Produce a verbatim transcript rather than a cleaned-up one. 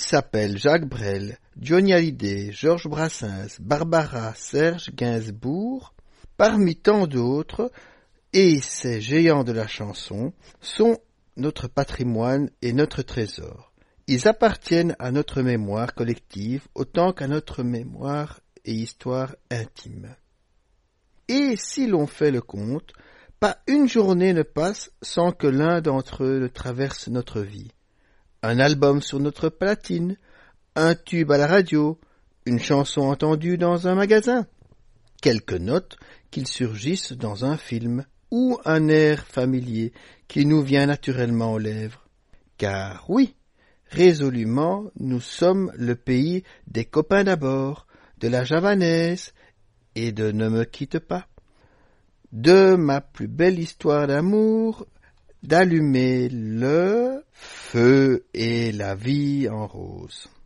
s'appellent Jacques Brel, Johnny Hallyday, Georges Brassens, Barbara, Serge Gainsbourg, parmi tant d'autres, et ces géants de la chanson sont notre patrimoine et notre trésor. Ils appartiennent à notre mémoire collective autant qu'à notre mémoire et histoire intime. Et si l'on fait le compte, pas une journée ne passe sans que l'un d'entre eux ne traverse notre vie. Un album sur notre platine, un tube à la radio, une chanson entendue dans un magasin, quelques notes qu'ils surgissent dans un film, ou un air familier qui nous vient naturellement aux lèvres. Car oui, résolument, nous sommes le pays des copains d'abord, de la javanaise et de Ne me quitte pas. De ma plus belle histoire d'amour, d'allumer le feu et la vie en rose.